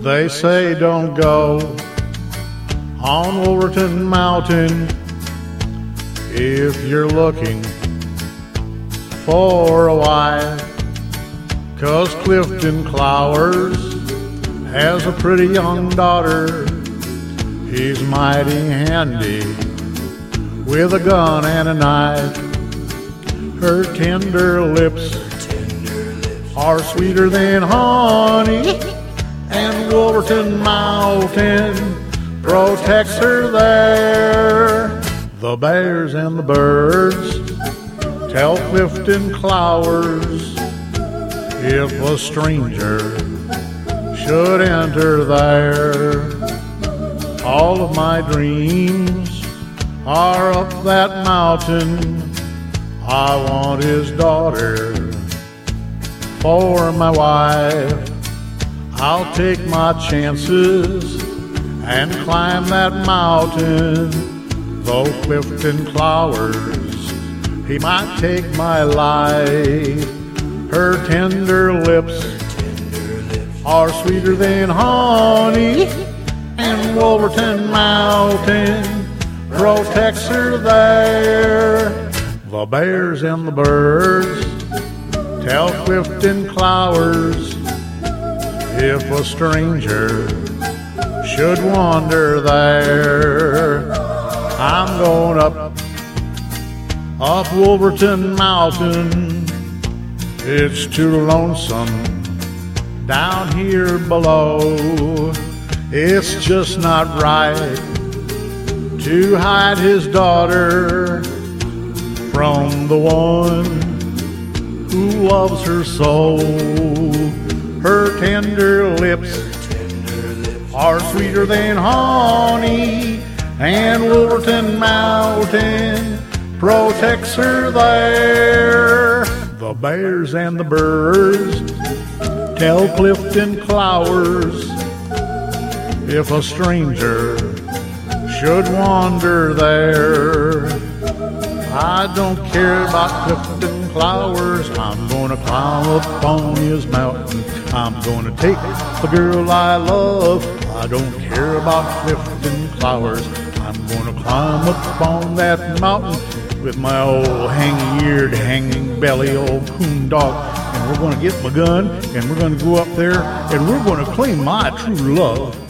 They say don't go on Wolverton Mountain if you're looking for a wife, 'cause Clifton Clowers has a pretty young daughter. He's mighty handy with a gun and a knife. Her tender lips are sweeter than honey, and Wolverton Mountain protects her there. The bears and the birds tell Clifton Clowers if a stranger should enter there. All of my dreams are up that mountain. I want his daughter for my wife. I'll take my chances and climb that mountain. Though Clifton Clowers, he might take my life. Her tender lips are sweeter than honey, and Wolverton Mountain protects her there. The bears and the birds tell Clifton Clowers if a stranger should wander there. I'm going up Wolverton Mountain. It's too lonesome down here below. It's just not right to hide his daughter from the one who loves her so. Her tender lips are sweeter than honey, and Wolverton Mountain protects her there. The bears and the birds tell Clifton Clowers if a stranger should wander there. I don't care about Clifton Clowers. I'm gonna climb up on his mountain. I'm gonna take the girl I love. I don't care about Clifton Clowers. I'm gonna climb up on that mountain with my old hanging-eared, hanging-belly old coon dog. And we're gonna get my gun, and we're gonna go up there, and we're gonna claim my true love.